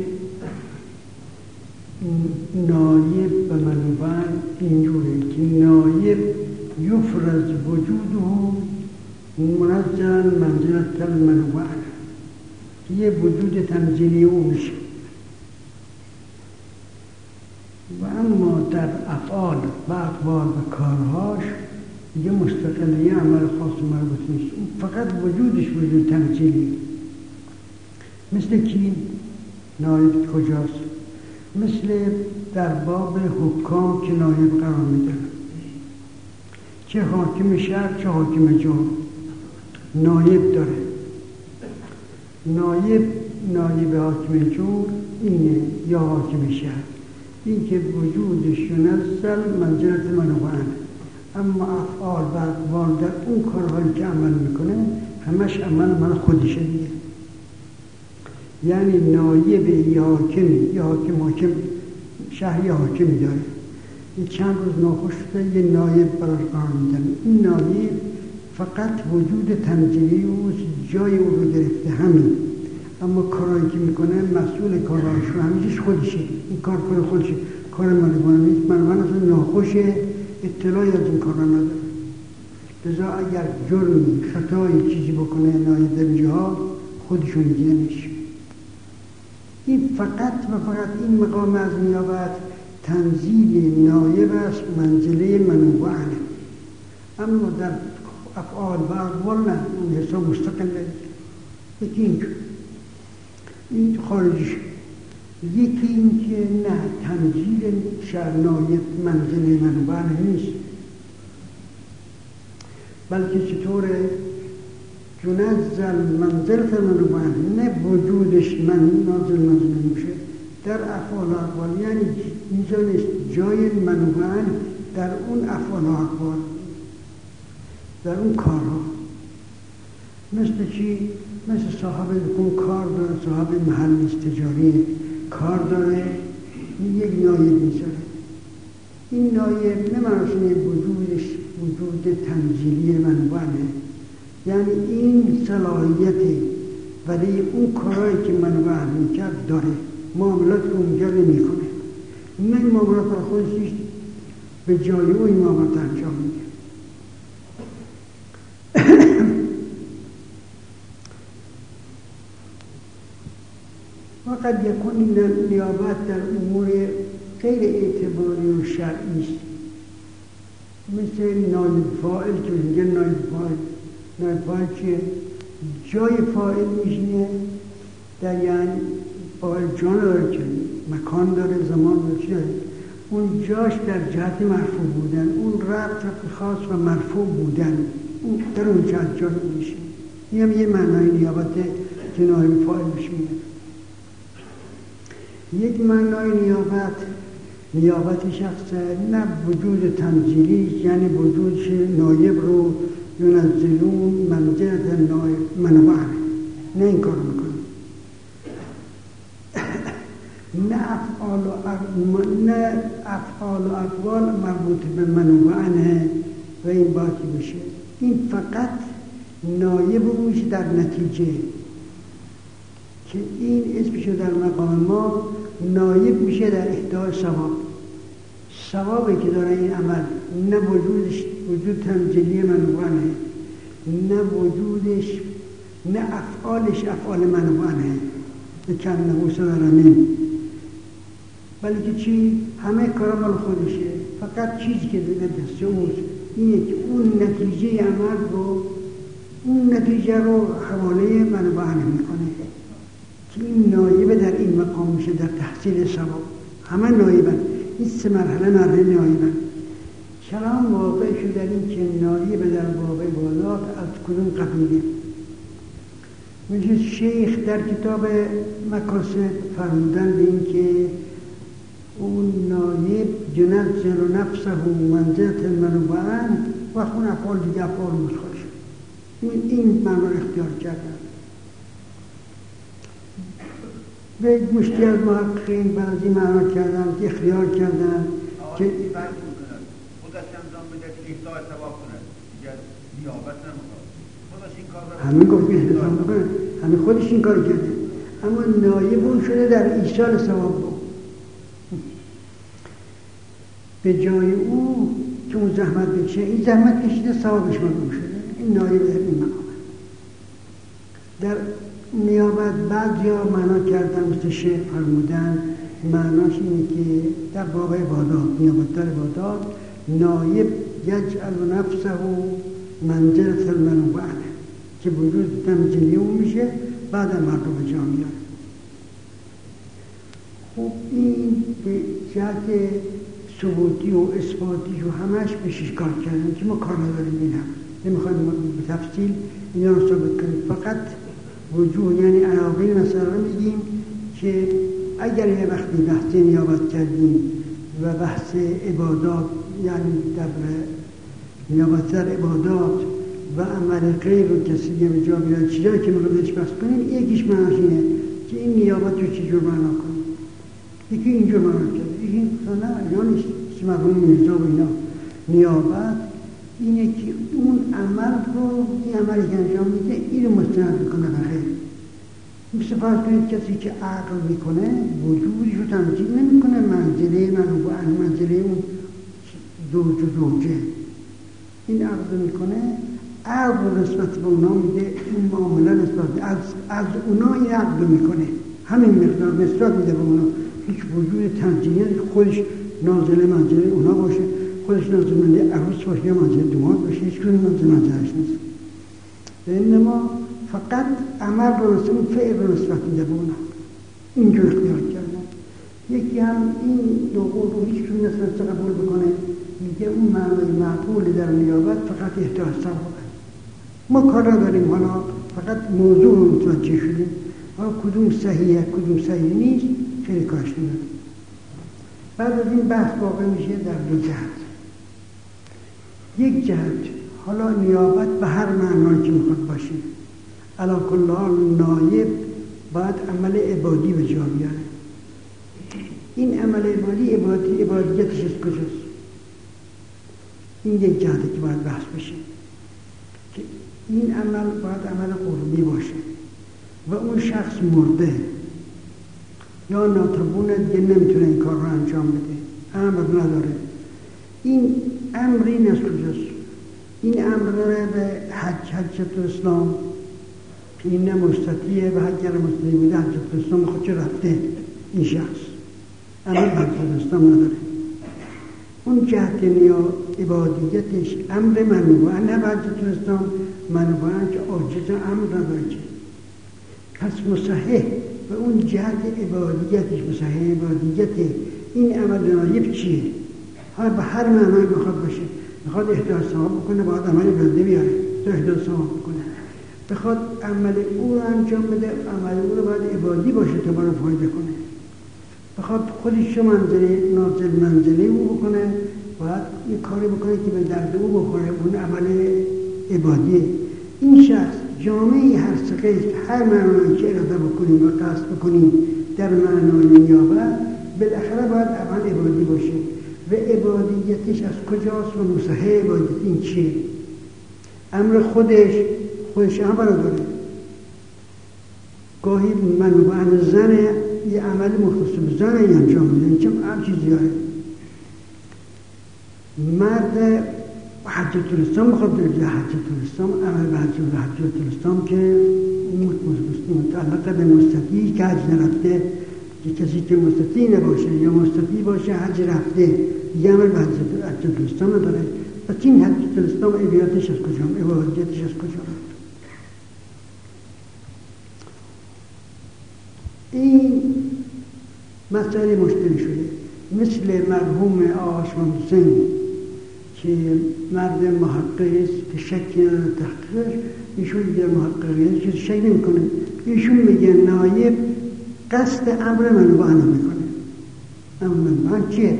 نایب و منوبن اینجوره که نایب یفرز وجوده منزل منزلت المنوبن، یه وجود تنزیلی او میشه. و اما افعال و اقوال و کارهاش دیگه مستقلی عمل خاص مربوط نیست، فقط وجودش وجود تمثیلی. مثل کی؟ نایب کجاست؟ مثل در باب حکام که نایب قرار میدن، چه حاکم شهر چه حاکم جا نایب داره. نایب نایب حاکم جور اینه یا حاکم شهر، این که وجودش ينزل منزلت منوعن، اما افعال و اقوال در اون کارهایی که عمل میکنه همش عمل من خودشه دیگه. یعنی نایب یا حاکمی یا حاکم حاکم شهر یا حاکمی داره، یه چند روز ناخوش شده یه نایب براش قرار میدن، این نایب فقط وجود تنزیلی و جای او رو گرفته همین، اما کارهایی که میکنه مسئول کارهایش رو همیشه خودشه، این کار کار خودشه، کار منوانه نیست. منوانه اصلا ناخوشه، اطلاعی از این کارا نداره. لذا اگر جرمی خطایی چیزی بکنه نایب در جاها خودشون دیگه نمیشه. این فقط و فقط این مقام از نیابت تنزیل نایب است، منزله منوعانه، اما در افعال و اقوال نه، اون حساب مستقله. یکی اینجور این خارجش، یکی این که نه تنزیل شهر نایب منزله منوعانه نیست، بلکه چطوره؟ جنزل منزلت منوعانه، نه وجودش من نازل نازل میشه در افعال و اقوال، یعنی میزانش جای منوعانه در اون افعال و اقوال، در اون کارها. مثل چی؟ مثل صاحب اون کار داره، صاحب محل تجاری کار داره، یک نایب میذاره. این نایب نه مراسم وجودش وجود تنزیلی منوعانه، یعنی این صلاحیتی ولی اون کارهایی که منوعان میکرد داره، معاملات رو اونجا نمیکنه، نه این معاملات رو خودش به جای اون معاملات انجام میده. وقد یکون نیابت در امور غیر اعتباری و شرعی است، مثل نایب فاعل که میگه نایب فاعل، نایب فاعل که جای فاعل میشینه، در یعنی فاعل جان داره که مکان داره، زمان داره، اون جاش در جهت مرفوع بودن، اون ربط خاص و مرفوع بودن، اون در اون جهت جان میشینه. این هم یه معنای نیابت که نایب فاعل میشینه. یک معنای نیابت نیابت شخص نه وجود تنزیلی، یعنی وجودش نایب رو ینزلون منزلت نایب منوعانه، نه این کار میکنه. نه افعال و اقوال نه افعال و اقوال مربوط به منوعانه و این باقی بشه، این فقط نایب رو میشه در نتیجه که این اسمشو در مقام ما نایب میشه در اهدای ثواب. ثوابی که داره این عمل نه وجودش وجود تنزیلی منوعانه، نه وجودش نه افعالش افعال منوعانه بکنه وصدرمین، بلکه چی؟ همه کار مال خودشه، فقط چیزی که دیگه دست اوست اینه که اون نتیجه عمل رو اون نتیجه رو حواله منوعانه میکنه که این نایب در این مقام میشه در تحصیل ثواب. همه نایبن، این سه مرحله مرحله نایبن. کلام واقع شده در این که نایب در باب عبادات از کدوم قبیله. مثل شیخ در کتاب مقاصد فرمودن به این که اون نایب ینزل نفسه منزلت المنوعان و خون افعال دیگه افعال مسخرش، این این معنا اختیار کردن. به مشتی از محققین بعضی معنا کردن که اختیار کردن که خودش انجام بده که اهدای ثواب کنه، دیگه نیابت نمیکنه. خودش این کار رو همین گفت که اهدای میکنه، همین خودش این کار کرده، اما نایب اون شده در ایصال ثواب بود. به جای او که اون زحمت بکشه، این زحمت کشیده ثوابش معلوم شده، این نایب در این مقامه. در نیابت بعضی ها معنا کردن مثل شیخ فرمودن معناش اینه که در باب عبادات، نیابت در عبادات، نایب یجعل نفسه منزلة المنوب عنه، که وجود تمثیلی اون میشه، بعد مردم به جا میاره. خب این به جهت ثبوتی و اثباتی و همش به شش کار کردن که ما کار نداریم این هم نمیخوایم به تفصیل اینا رو ثابت کنیم، فقط وجود یعنی عناوین مسئله رو میگیم که اگر یه وقتی بحث نیابت کردیم و بحث عبادات یعنی در نیابت در عبادات و عمل غیر رو کسی به جا بیاره، چیزایی که میخوایم بهش بحث کنیم، یکیش معناش اینه که این نیابت رو چجور معنا کنیم. یکی اینجور معنا کرده، یکی نه یا نیست که مفهوم میرزا و اینا. نیابت اینه که اون عمل رو، این عملی که انجام میده این رو مستند میکنه به غیر. مثل فرض کنید کسی که عقل میکنه وجودش رو تمثیل نمیکنه، منزله منوب عنه، منزله اون زوج و زوجه، این عقل میکنه، عقل رو نسبت به اونا میده، این معامله نسبت به از, از اونا این عقل میکنه، همین مقدار نسبت میده به اونا، هیچ وجود تنظیمی خودش نازله منزله اونا باشه، خودش نازله منزله عروس باشه یا منزله دوماد باشه، هیچ کنی نازله منزلش نیست. اینما فقط عمل رو نسبت، اون فعل رو نسبت میده به اونا، اینجور اختیار کردن. یکی هم این دو قول رو هیچ کنی نسبت قبول بکنه، میگه اون معنی معقول در نیابت فقط احتیاج ثوابه. ما کار نداریم، حالا فقط موضوع رو متوجه شدیم، حالا کدوم صحیحه کدوم صحیح نیست خیلی کارش نداریم. بعد از این بحث واقع میشه در دو جهت. یک جهت حالا نیابت به هر معنایی که میخواد باشه، علی کل حال نایب باید عمل عبادی به جا بیاره. این عمل عبادی عبادی عبادیتش از کجاست؟ این یک جهته که باید بحث بشه که این عمل باید عمل قربی باشه و اون شخص مرده یا ناتوانه دیگه نمیتونه این کار رو انجام بده، امر نداره. این امر این از کجاست؟ این امر داره به حج، حجت الاسلام، این نه مستطیعه و حج اگر مستطیع بوده حجت الاسلام خودش رفته این شخص، امر حجت الاسلام نداره. اون جهت نیا عبادیتش امر منوب عنه و حجت الاسلام منوب عنه که عاجز امر نداره که، پس مصحح و اون جهت عبادیتش مصحح عبادیت این عمل نایب چیه؟ ها به هر معنی بخواد باشه، بخواد احتیاج ثواب بکنه باید عمل بنده بیاره تا احتیاج ثواب بکنه، بخواد عمل او رو انجام بده عمل او رو باید عبادی باشه تا برای فایده کنه، بخواد خودش رو منزله نازل منزله او بکنه باید یه کاری بکنه که به درد او بخوره، اون عمل عبادیه. این شخص جامعه هر سقیت هر معنایی که اراده بکنیم و قصد بکنیم در معنای نیابت بالاخره باید عمل عبادی باشه و عبادیتش از کجاست و مصحح عبادیت این چیه؟ امر خودش خودش امر داره. گاهی منوب عنه زن یه عمل مختص به زن انجام میده، چون هم چیزی داره. مرد حجت الاسلام میخواد بره حجت الاسلام، عمل به حجت الاسلام که متعلق به مستطیعی که حج نرفته، کسی که مستطیع نباشه یا مستطیع باشه حج رفته یه عمل به حجت الاسلام نداره. پس این حجت الاسلام عبادتش از کجا؟ عبادتش از کجا؟ این مسئله مشکلی شده، مثل مرحوم آقا شمام حسین که مرد محقق است که شکی نداره تحقیقش، ایشون دیگر محققیت چیز شک نمی کنه، ایشون میگه نایب قصد امر منوب عنه میکنه. امر منوب عنه چیه؟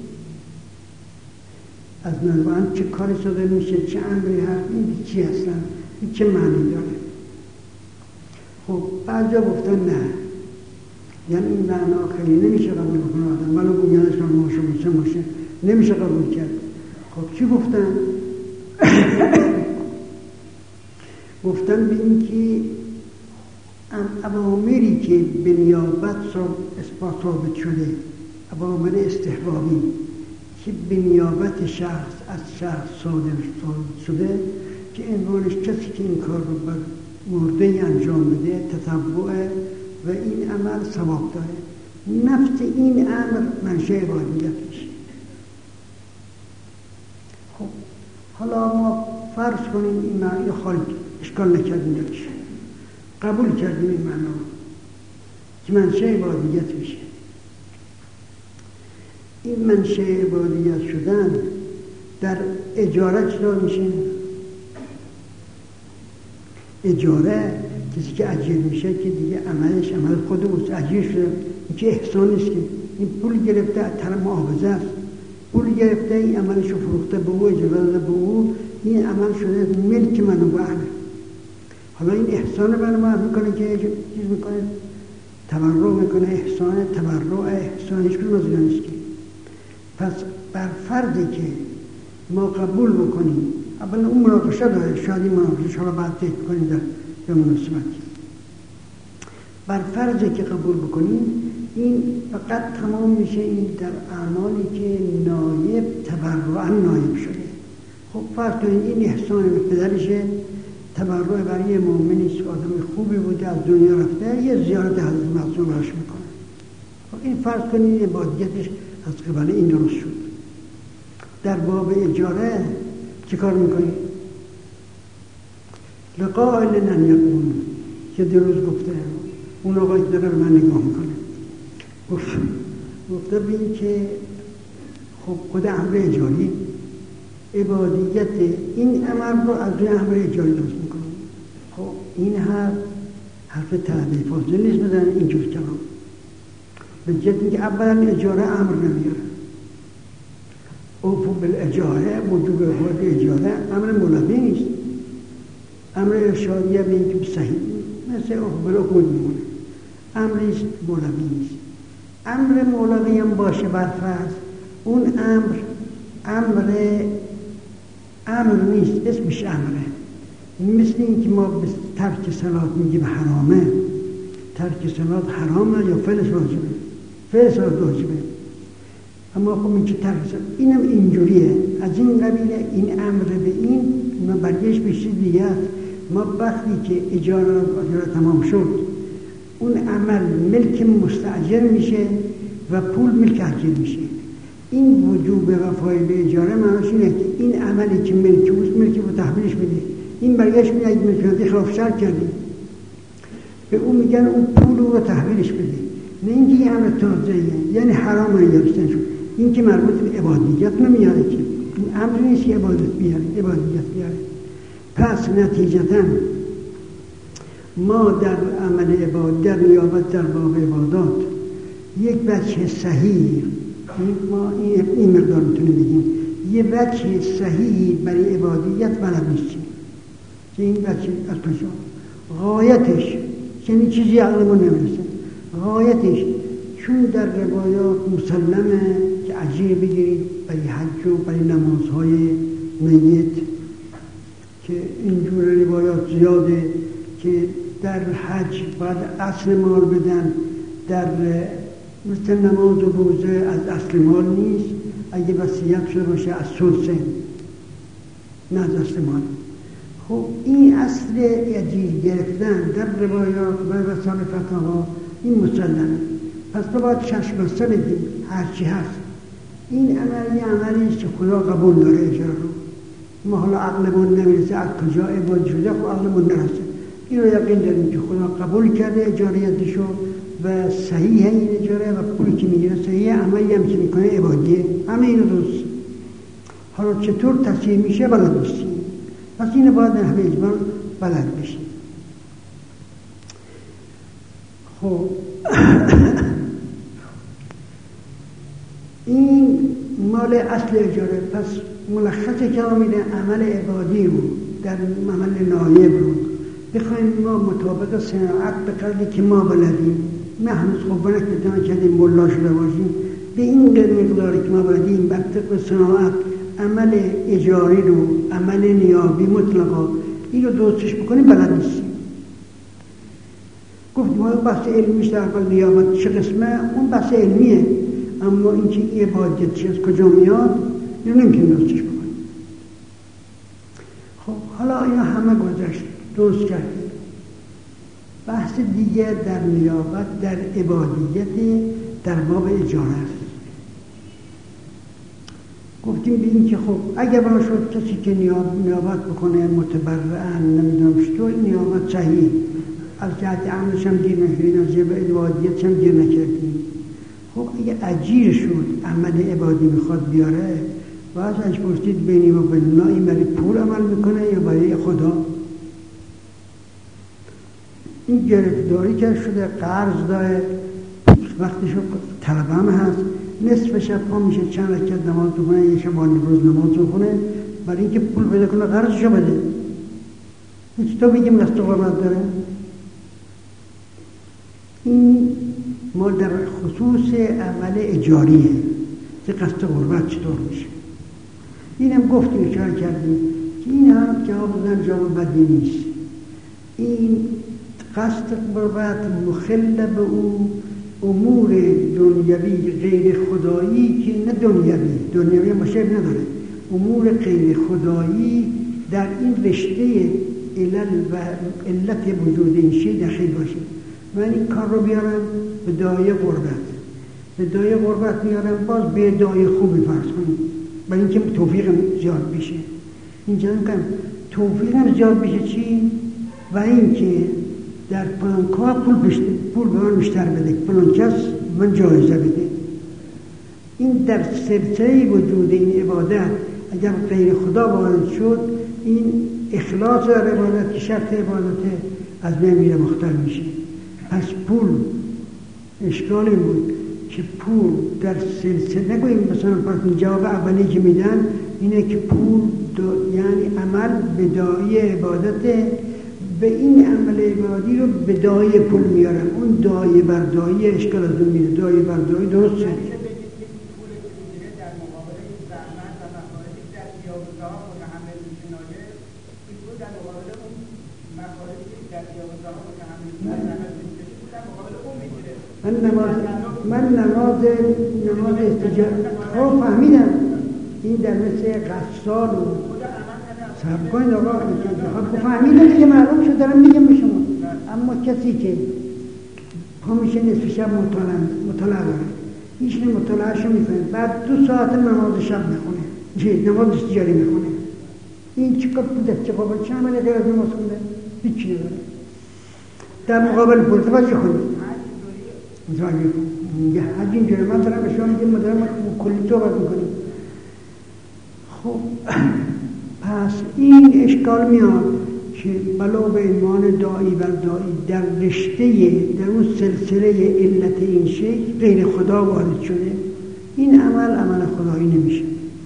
از منوب عنه چه کاری صادر میشه، چه امری هست، این چی اصلا، این چه معنی داره؟ خب بعضا گفتن نه، یعنی این معنا خیلی نمیشه قبول بکنه آدم، ولو بگنش که ماشه میشه ماشه نمیشه قبول کرد. خب چی گفتن؟ گفتن به این که اوامری که به نیابت اثبات ثابت شده، اوامر استحبابی که به نیابت شخص از شخص صادر شده که عنوانش کسی که این کار رو بر مرده انجام بده تطبعه و این عمل ثواب داره. نفس این امر منشأ عبادیت میشه. خب حالا ما فرض کنیم این معنی خارج اشکال نکردیم درش، قبول کردیم این معنا که منشأ عبادیت میشه. این منشأ عبادیت شدن در اجاره چطور میشه؟ اجاره کسی که اجیر میشه که دیگه عملش عمل خود اوست، اجیر شده، این که احسان نیست که این پول گرفته از طرف محافظه است، پول گرفته این عملش رو فروخته به او، اجاره داده به او، این عمل شده ملک من و اهله. حالا این احسان من ما میکنه که چیز میکنه، تبرع میکنه، احسان تبرع احسان هیچ کدوم از اینا نیست که. پس بر فردی که ما قبول بکنیم، اولا اون مناقشه داره، شاید این مناقشه حالا بعد تحت کنیم در به مناسبتی، بر فرضی که قبول بکنیم این فقط تمام میشه این در اعمالی که نایب تبرعا نایب شده. خب فرض کنید این احسان به پدرشه، تبرع برای مؤمنی که آدم خوبی بوده از دنیا رفته، یه زیارت حضرت معصوم براش میکنه. خب این فرض کنید عبادیتش از قبل این درست شد. در باب اجاره چه کار میکنید؟ لقائل لن یقون که دیروز گفته اون آقای داره به من نگاه میکنه، گفت گفته بین که خب خود امر اجاری عبادیت این امر رو از روی امر اجاری درست میکنه. خب این حرف حرف تعبیر فاضل نیست بدن اینجور کلام، به جد اینکه اولا اجاره امر نمیاره، اوفو بالاجاره وجوب وجود اجاره امر مولوی نیست، امر ارشادیه به اینکه صحیح مثل اوفو بالعقود میمونه، امریست مولوی نیست. امر مولوی هم باشه برفرض، اون امر امر امر نیست، اسمش امره. مثل اینکه ما به ترک صلات میگیم حرامه، ترک صلات حرامه یا فعلش واجبه، فعل صلات واجبه، اما خب این که ترک صلات اینم اینجوریه. از این قبیله این امر به این ما برگشت به چیز دیگه است. ما وقتی که اجاره اجاره تمام شد اون عمل ملک مستاجر میشه و پول ملک اجیر میشه. این وجوب وفای به اجاره معناش اینه که این عملی که ملک اوست ملک رو تحویلش بده. این برگشت میگه اگه ملکیتی خلاف شرع کردی به اون میگن اون پول رو تحویلش بده، نه اینکه یه امر تازه‌ایه یعنی حرام نگرفتن شد. این که مربوط به عبادیت نمیاره که، این امر نیست که عبادت بیاره، عبادیت بیاره. پس نتیجتاً ما در عمل عبادت در نیابت در باب عبادات یک وجه صحیح، ما این مقدار میتونیم بگیم یه وجه صحیح برای عبادیت بلد نیستیم که این وجه از کجا غایتش یعنی چیزی عقلمون نمیرسه. غایتش چون در روایات مسلمه که اجیر بگیرید برای حج و برای نمازهای میت، که اینجور روایات زیاده که در حج باید اصل مال بدن، در مثل نماز و روزه از اصل مال نیست، اگه وصیت شده باشه از ثلثه نه از اصل مال. خب این اصل اجیر گرفتن در روایات و وسائل فتاوا این مسلمه. پس تو باید چشم بسته بگیم هرچی هست این عملی عملی است که خدا قبول داره اجاره رو. ما حالا عقلمون نمیرسه از کجا عبادت شده، خب عقلمون نرسه. این رو یقین داریم که خدا قبول کرده اجاریتشو و صحیح این اجاره و پولی که میگیره صحیح، عملی هم که میکنه عبادیه، همه اینو درست. حالا چطور تصحیح میشه بلد نیستیم، پس اینو باید نحوه اجبار بلد بشیم. خب این مال اصل اجاره. پس ملخص کلام اینه عمل عبادی رو در عمل نایب رو بخوایم ما مطابق صناعت به قدری که ما بلدیم، نه هنوز خوب نکردیم کردیم ملا شده باشیم، به این قدر مقداری که ما بلدیم بر طبق صناعت عمل اجاری رو، عمل نیابی مطلقا این رو درستش بکنیم بلد نیستیم. گفتیم ما بحث علمیش در اول نیابت چه قسمه، اون بحث علمیه، اما این که این عبادت چی از کجا میاد این رو نمیتونیم درستش بکنیم. خب حالا اینا همه گذشت، درست کردیم. بحث دیگه در نیابت در عبادیت در باب اجاره است. گفتیم به این که خب اگر بنا شد کسی که نیابت بکنه متبرعن نمیدونم چطور نیابت صحیح از جهت عملش هم گیر نکردیم، از جهت عبادیتش هم گیر نکردیم. خب اگه اجیر شد عمل عبادی میخواد بیاره و از اش پرسید بینی و بین الله این برای پول عمل میکنه یا برای خدا؟ این گرفتاری که شده قرض داره وقتی شد طلبه هم هست نصف شب پا میشه چند رکعت نماز بخونه یه شبانه روز نماز بخونه برای اینکه پول پیدا کنه قرضشو بده. این تو بگیم قصد غربت داره؟ این ما در خصوص عمل اجاریه که قصد غربت چطور میشه. این هم گفتیم اشاره کردیم که این هم جواب دادن جواب بدی نیست. این قصد غربت مخل به او امور دنیوی غیر خدایی که نه دنیوی دنیوی مشابه نداره، امور غیر خدایی در این رشته علل و علت وجود این شی دخیل باشه. من این کار رو بیارم به دایه غربت، به دایه غربت میارم باز به دایه خوبی فرض کنیم برای اینکه توفیقم زیاد بشه. اینجا میگم توفیقم زیاد بشه چی؟ و اینکه در پلان کار پول بشت... پول به من بیشتر بده، پلان کس من جایزه بده. این در سلسله وجود این عبادت اگر غیر خدا وارد شد این اخلاص در عبادت که شرط عبادت از بین میره، مختل میشه. پس پول اشکالی بود که پول در سلسله نگوییم مثلا پس جواب اولی که میدن اینه که پول یعنی عمل به دایه عبادت، به این عمل عبادی رو به دایه پول میارم، اون دایه بر دایه اشکال از اون میره، دایه بر دایه درسته. من نماز من نماز نماز استجابت خب فهمیدم این در مثل قصال و صبر کنید آقا خب فهمیدم دیگه معلوم شد دارم میگم به شما. اما کسی که پا میشه نصف شب مطالعه داره هیچ نه مطالعهشو میکنه بعد دو ساعت نماز شب میخونه چه نماز استجاری میخونه، این چیکار بوده؟ چه قابل چه عملی غیر از نماز خونده؟ هیچی نداره. در مقابل پول توجه کنید متوجه کنید یه حج اینجوری من دارم به شما میگم مدارم کلی توبت میکنیم. خب پس این اشکال میاد که بلا به ایمان دائی بر دائی در رشته در اون سلسله علت این شی غیر خدا وارد شده، این عمل عمل خدایی نمیشه.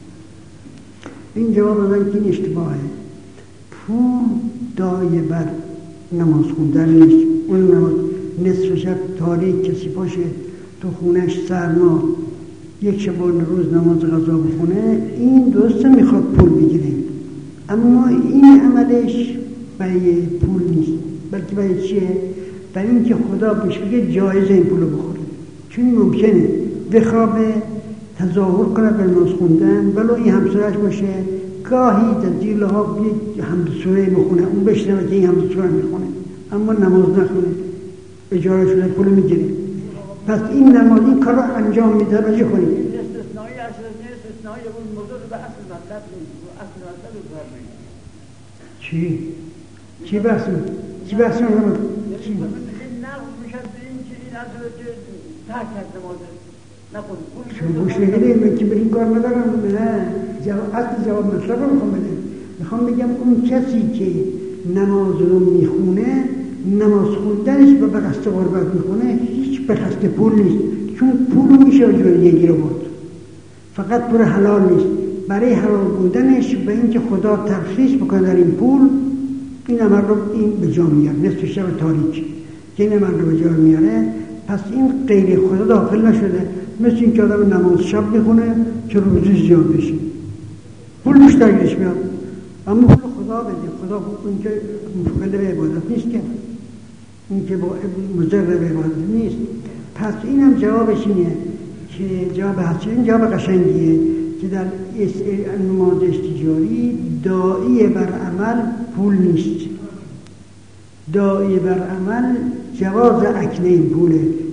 این جواب دادن که این اشتباهه. پول دایه بر نماز خوندن نیست. اون نماز نصف شب تاریک کسی باشه تو خونش سرما یک شبانه روز نماز غذا بخونه این درسته میخواد پول بگیره، اما این عملش برای پول نیست بلکه برای چیه؟ برای اینکه خدا بهش بگه جایزه این پولو بخوره. چون ممکنه بخوابه تظاهر کنه به نماز خوندن ولو این همسرش باشه گاهی در زیر لحاف یک حمد سوره بخونه اون بشنوه که این حمد سوره میخونه اما نماز نخونه اجاره شده پول میگیره. پس این نماز این کار رو انجام میده. بچه کنید استثنایی استثنایی اون موضوع رو به اصل مطلب اصل مطلب رو کار میده. چی؟ چی بحث میده؟ چی بحث میده؟ چی؟ این نقض میشد به این که این اصل که ترک کرد نمازه نخون چون گوش نگیره من که به این کار ندارم. نه جواب اصل جواب مطلب رو میخوام بده. میخوام بگم اون کسی که نماز رو میخونه نماز خوندنش به قصد غربت میخونه هیچ به قصد پول نیست، چون پول میشه و جور دیگه رو بود، فقط پول حلال نیست. برای حلال بودنش به اینکه خدا ترخیص بکنه در این پول این عمل رو این به جا میاره نصف شب تاریک که این عمل رو به جا میاره. پس این غیر خدا داخل نشده، مثل این که آدم نماز شب میخونه که روزی زیاد بشه پول بیشتر گیرش میاد، اما پول خدا بده. خدا این که مفقل به عبادت نیست که این که با مضر به عبادت نیست. پس این هم جوابش اینه که جواب هستی این جواب قشنگیه که در نماز استجاری داعی بر عمل پول نیست. داعی بر عمل جواز اکنه این پوله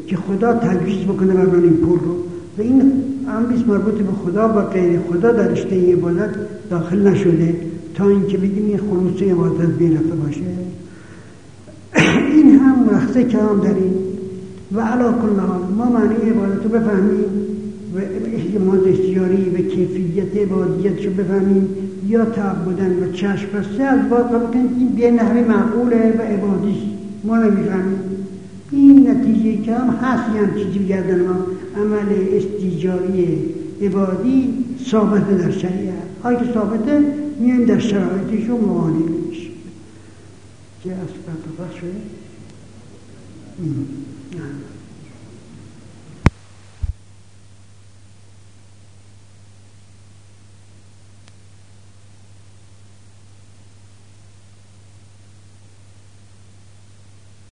که خدا تجویز بکنه برای این پول رو و این امریز مربوط به خدا با غیر خدا در رشته عبادت داخل نشده تا اینکه بگیم این خلوص عبادت بین رفته باشه. این هم ملخصه کلام در این و علا کل حال ما معنی عبادت رو بفهمیم و احتمال استیاری و کیفیت عبادیتش رو بفهمیم یا تعبدن و چشم بسته از باید قبل کنیم این به نحوی معقوله و عبادیست ما نمیفهمیم. این نتیجه که هم هست یه هم چیزی بگردن ما عمل استیجاری عبادی ثابته در شریعت هایی که ثابته میایم در شرایطش رو معانه میشیم که از فرطفت شده